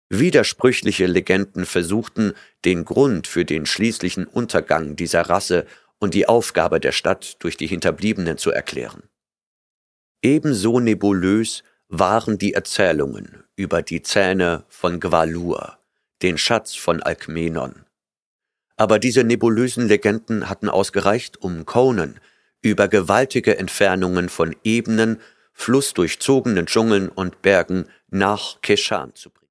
Widersprüchliche Legenden versuchten, den Grund für den schließlichen Untergang dieser Rasse und die Aufgabe der Stadt durch die Hinterbliebenen zu erklären. Ebenso nebulös waren die Erzählungen über die Zähne von Gvalur, den Schatz von Alkmenon. Aber diese nebulösen Legenden hatten ausgereicht, um Conan über gewaltige Entfernungen von Ebenen, flussdurchzogenen Dschungeln und Bergen nach Keshan zu bringen.